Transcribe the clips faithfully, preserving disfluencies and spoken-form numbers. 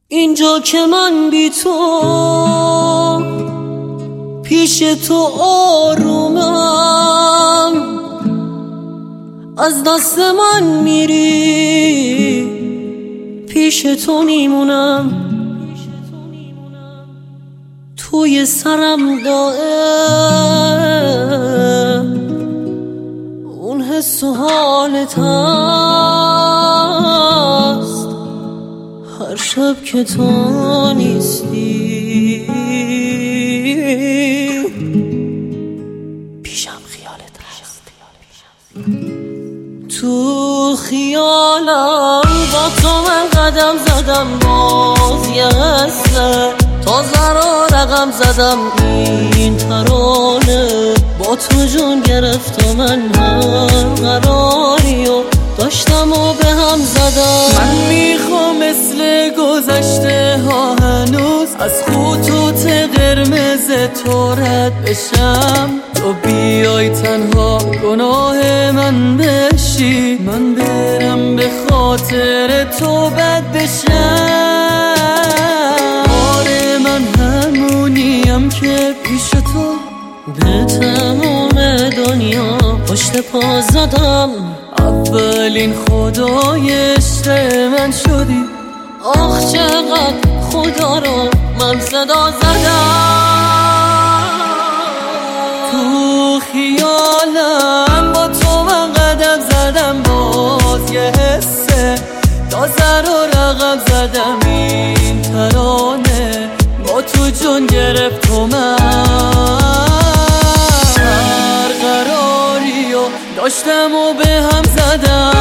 اینجا که من بی تو پیش تو آرومم، از دست من میری پیش تو میمونم. توی سرم دائم اون حس و حالت هست، هر شب که تو نیستی پیشم خیالت هست. تو خیالم با تو من قدم زدم، باز یه حسه تازه رو رقم زدم. این ترانه با تو جون گرفت و من هر قراری و داشتم و به هم زدم. من میخوام مثل گذشته ها هنوز از خطوط قرمز تو رد بشم، تو بیای تنها گناه من بشی، من برم به خاطر تو بد بشم. آره من همونیم که پیش تو به تمام دنیا پشت پا زدم. اولین خدای عشق من شدی، آخ چقدر خدا رو من صدا زدم. تو خیالم با تو من قدم زدم، باز یه حسه تازه رو رقم زدم. این ترانه با تو جون گرفت و من هر قراری و داشتم و به هم زدم.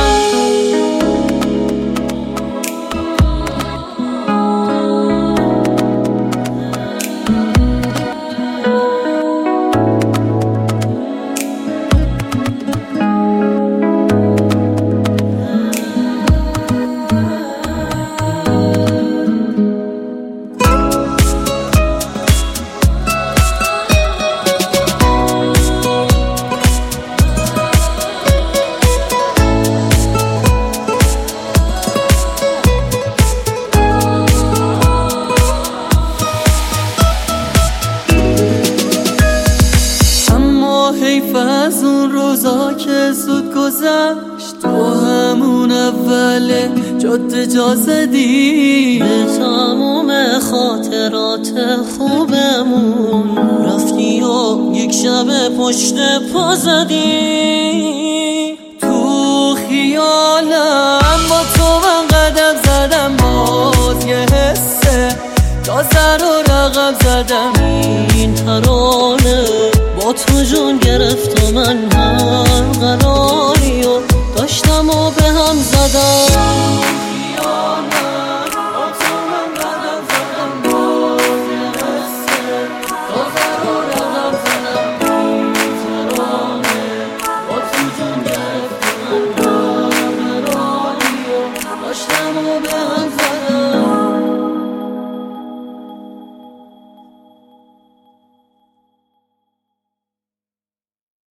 حیف از اون روزا که زود گذشت، تو همون اول جاده جا زدی. به تمام خاطرات خوبمون رفتی و یک شب پشت پا زدی. تو خیالم با تو من قدم زدم، باز یه حسه تازه رو رقم زدم. این ترانه با تو جون گرفت و من هر قراری و داشتم و به هم زدم.